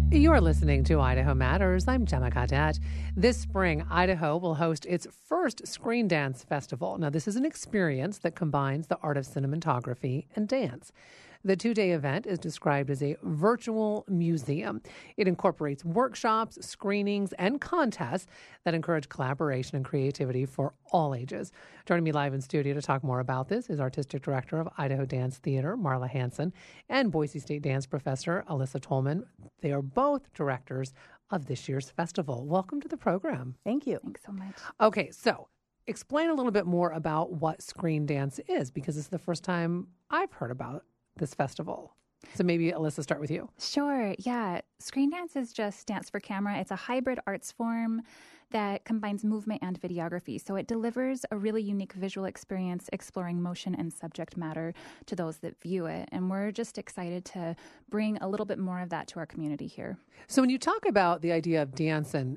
You're listening to Idaho Matters. I'm Gemma Cadet. This spring, Idaho will host its first Screen Dance Festival. Now, this is an experience that combines the art of cinematography and dance. The two-day event is described as a virtual museum. It incorporates workshops, screenings, and contests that encourage collaboration and creativity for all ages. Joining me live in studio to talk more about this is Artistic Director of Idaho Dance Theater, Marla Hanson, and Boise State Dance Professor, Alyssa Tolman. They are both directors of this year's festival. Welcome to the program. Thank you. Thanks so much. Okay, so explain a little bit more about what screen dance is, because it's the first time I've heard about this festival. So maybe, Alyssa, start with you. Sure. Yeah. Screen dance is just dance for camera. It's a hybrid arts form that combines movement and videography. So it delivers a really unique visual experience exploring motion and subject matter to those that view it. And we're just excited to bring a little bit more of that to our community here. So when you talk about the idea of dance and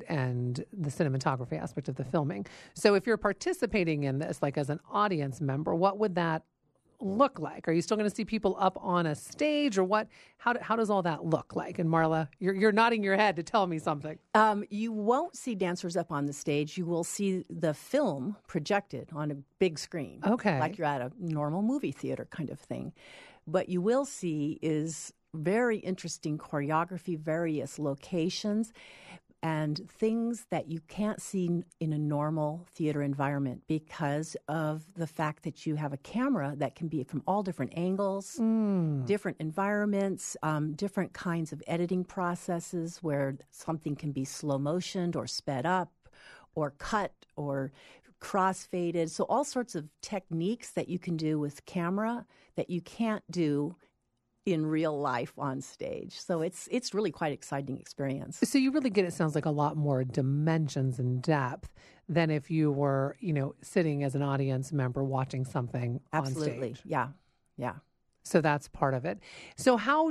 the cinematography aspect of the filming, so if you're participating in this, like as an audience member, what would that look like? Are you still going to see people up on a stage, or what? How does all that look like? And Marla, you're nodding your head to tell me something. You won't see dancers up on the stage. You will see the film projected on a big screen. Okay. Like you're at a normal movie theater kind of thing. What you will see is very interesting choreography, various locations, and things that you can't see in a normal theater environment because of the fact that you have a camera that can be from all different angles, different environments, different kinds of editing processes where something can be slow motioned or sped up or cut or cross-faded. So all sorts of techniques that you can do with camera that you can't do in real life on stage. So it's really quite exciting experience. So you really get, it sounds like, a lot more dimensions and depth than if you were, sitting as an audience member watching something Absolutely. on stage. Yeah. So that's part of it. So how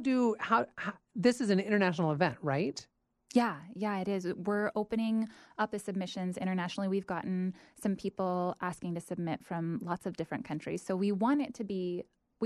this is an international event, right? Yeah, it is. We're opening up the submissions internationally. We've gotten some people asking to submit from lots of different countries. So we want it to be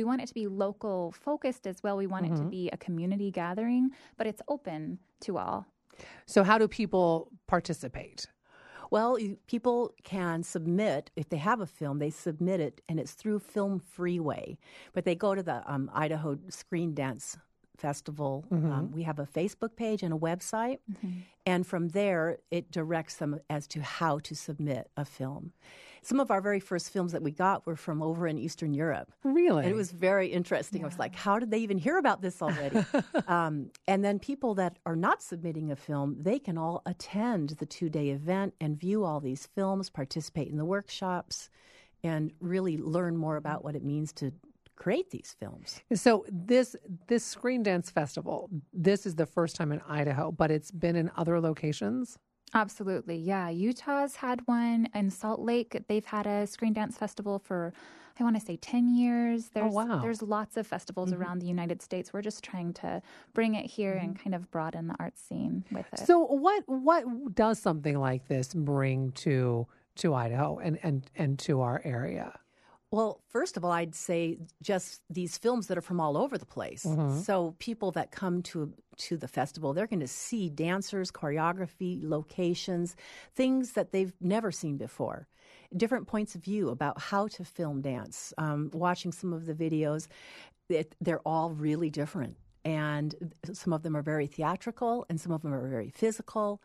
local focused as well. We want it to be a community gathering, but it's open to all. So how do people participate? Well, people can submit, if they have a film, they submit it, and it's through Film Freeway. But they go to the Idaho Screen Dance Festival. We have a Facebook page and a website. And from there, it directs them as to how to submit a film. Some of our very first films that we got were from over in Eastern Europe. Really? And it was very interesting. Yeah. I was like, how did they even hear about this already? And then people that are not submitting a film, they can all attend the two-day event and view all these films, participate in the workshops, and really learn more about what it means to create these films. So this Screen Dance Festival, this is the first time in Idaho, but it's been in other locations? Absolutely, yeah. Utah's had one in Salt Lake. They've had a Screen Dance Festival for, I want to say, 10 years. There's lots of festivals around the United States. We're just trying to bring it here and kind of broaden the art scene with it. So what does something like this bring to Idaho and to our area? Well, first of all, I'd say just these films that are from all over the place. So people that come to the festival, they're going to see dancers, choreography, locations, things that they've never seen before, different points of view about how to film dance. Watching some of the videos, they're all really different. And some of them are very theatrical and some of them are very physical.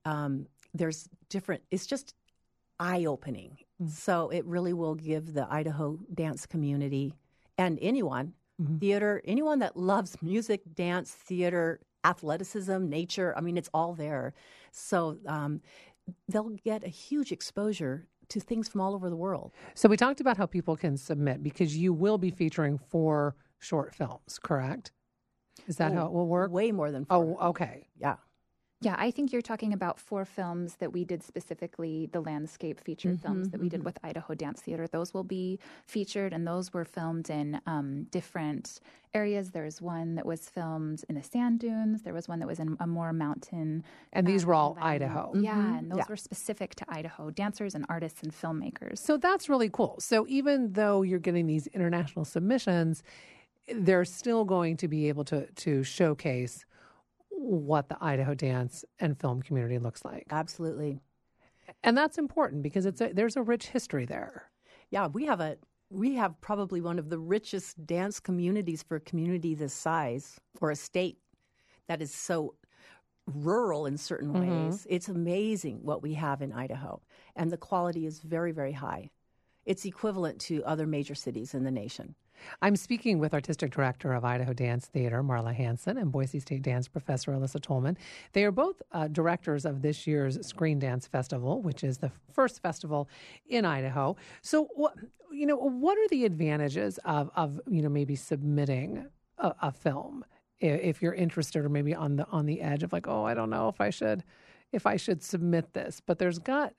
There's different, it's just eye-opening. So it really will give the Idaho dance community and anyone, theater, anyone that loves music, dance, theater, athleticism, nature, I mean, it's all there. So they'll get a huge exposure to things from all over the world. So we talked about how people can submit because you will be featuring 4 short films, correct? Is that how it will work? Way more than 4. Oh, okay. Yeah. Yeah, I think you're talking about 4 films that we did specifically, the landscape feature films that we did with Idaho Dance Theater. Those will be featured, and those were filmed in different areas. There's one that was filmed in the sand dunes. There was one that was in a more mountain. And these were all Idaho. Yeah, and those were specific to Idaho, dancers and artists and filmmakers. So that's really cool. So even though you're getting these international submissions, they're still going to be able to showcase what the Idaho dance and film community looks like. Absolutely. And that's important because there's a rich history there. Yeah, we have probably one of the richest dance communities for a community this size, or a state that is so rural in certain ways. It's amazing what we have in Idaho, and the quality is very, very high. It's equivalent to other major cities in the nation. I'm speaking with Artistic Director of Idaho Dance Theater, Marla Hansen, and Boise State Dance Professor Alyssa Tolman. They are both directors of this year's Screen Dance Festival, which is the first festival in Idaho. So, what are the advantages of maybe submitting a film if you're interested, or maybe on the edge of like, oh, I don't know if I should submit this, but there's got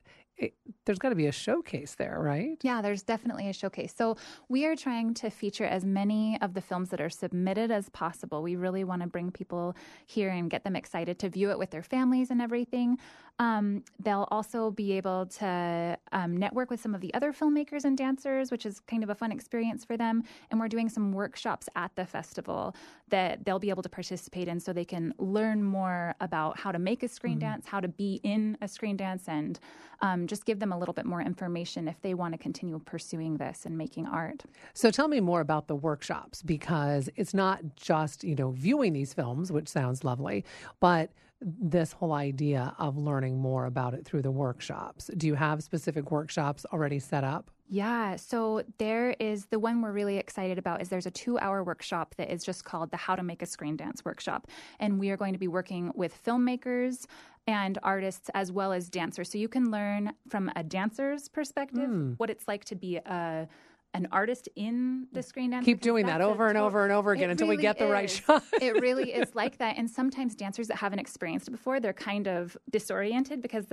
to be a showcase there, right? Yeah, there's definitely a showcase. So we are trying to feature as many of the films that are submitted as possible. We really want to bring people here and get them excited to view it with their families and everything. They'll also be able to network with some of the other filmmakers and dancers, which is kind of a fun experience for them. And we're doing some workshops at the festival that they'll be able to participate in so they can learn more about how to make a screen dance, how to be in a screen dance, and just give them a little bit more information if they want to continue pursuing this and making art. So tell me more about the workshops, because it's not just, viewing these films, which sounds lovely, but this whole idea of learning more about it through the workshops. Do you have specific workshops already set up? Yeah, so there is the one we're really excited about is there's a 2-hour workshop that is just called the How to Make a Screen Dance workshop. And we are going to be working with filmmakers and artists as well as dancers. So you can learn from a dancer's perspective what it's like to be an artist in the screen dance. Keep doing that over and over and over again until we get the right shot. It really is like that. And sometimes dancers that haven't experienced it before, they're kind of disoriented because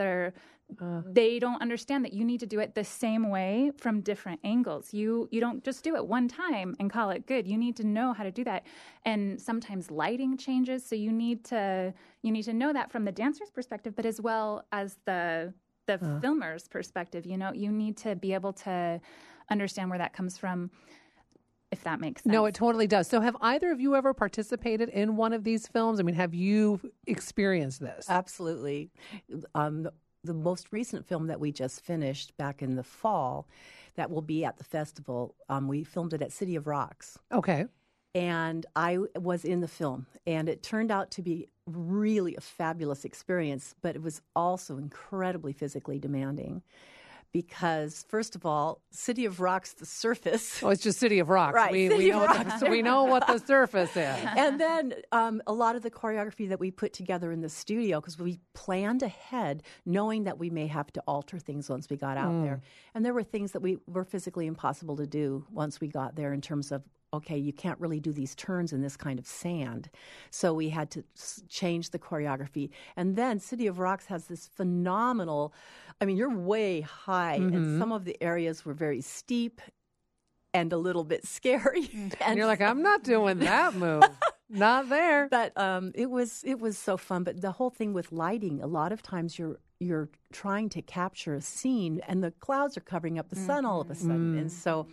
they don't understand that you need to do it the same way from different angles. You don't just do it one time and call it good. You need to know how to do that. And sometimes lighting changes, so you need to know that from the dancer's perspective, but as well as the filmer's perspective. You need to be able to understand where that comes from, if that makes sense. No, it totally does. So have either of you ever participated in one of these films? I mean, have you experienced this? Absolutely. The most recent film that we just finished back in the fall that will be at the festival, we filmed it at City of Rocks. Okay. And I was in the film, and it turned out to be really a fabulous experience, but it was also incredibly physically demanding. Because, first of all, City of Rocks, the surface. Oh, it's just City of Rocks. Right. We know what the surface is. And then a lot of the choreography that we put together in the studio, because we planned ahead, knowing that we may have to alter things once we got out there. And there were things that were physically impossible to do once we got there in terms of, okay, you can't really do these turns in this kind of sand. So we had to change the choreography. And then City of Rocks has this phenomenal, you're way high, and some of the areas were very steep and a little bit scary. And you're like, I'm not doing that move. Not there. But it was so fun. But the whole thing with lighting, a lot of times you're trying to capture a scene, and the clouds are covering up the sun all of a sudden. And so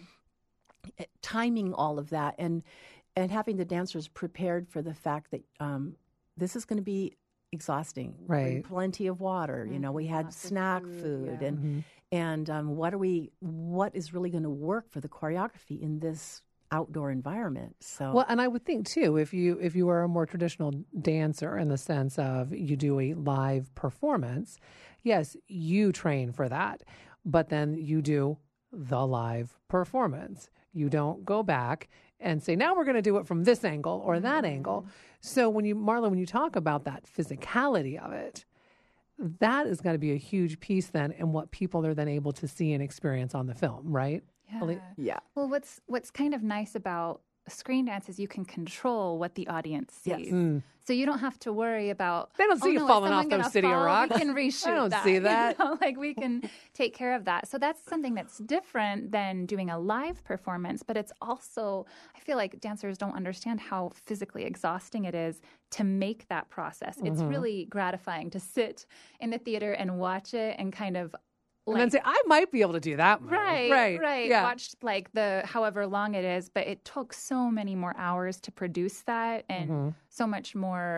timing all of that and having the dancers prepared for the fact that this is going to be exhausting. Right. Plenty of water. We had snack food and what is really going to work for the choreography in this outdoor environment. So well, and I would think too, if you are a more traditional dancer in the sense of you do a live performance, yes, you train for that, but then you do the live performance. You don't go back and say, now we're going to do it from this angle or that angle. So Marla, when you talk about that physicality of it, that is going to be a huge piece then in what people are then able to see and experience on the film, right? Yeah. Well, what's kind of nice about screen dance is you can control what the audience sees. Yes. So you don't have to worry about, they don't see you falling off those City of Rocks. We can reshoot I don't that. see that. We can take care of that. So that's something that's different than doing a live performance, but it's also, I feel like dancers don't understand how physically exhausting it is to make that process. It's really gratifying to sit in the theater and watch it and kind of and then say, I might be able to do that move. Right. Yeah. Watched the however long it is, but it took so many more hours to produce that and so much more,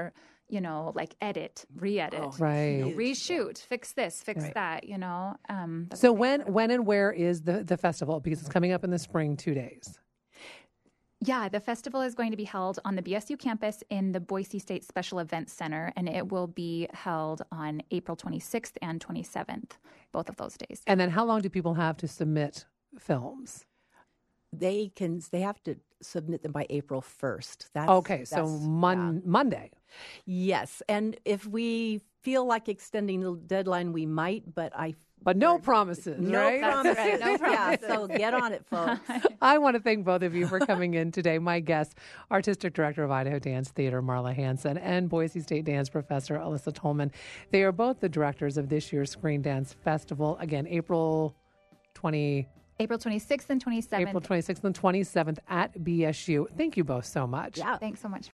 like edit, re-edit, Right. reshoot, fix this, fix Right. that, So when and where is the festival? Because it's coming up in the spring, 2 days. Yeah, the festival is going to be held on the BSU campus in the Boise State Special Events Center, and it will be held on April 26th and 27th, both of those days. And then how long do people have to submit films? They have to submit them by April 1st. So Monday. Yes, and if we feel like extending the deadline, we might, but no promises, right? promises. right, no Yeah, promises. so get on it, folks. I want to thank both of you for coming in today. My guests, Artistic Director of Idaho Dance Theater, Marla Hansen, and Boise State Dance Professor, Alyssa Tolman. They are both the directors of this year's Screen Dance Festival. Again, April 26th and 27th. April 26th and 27th at BSU. Thank you both so much. Yeah. Thanks so much.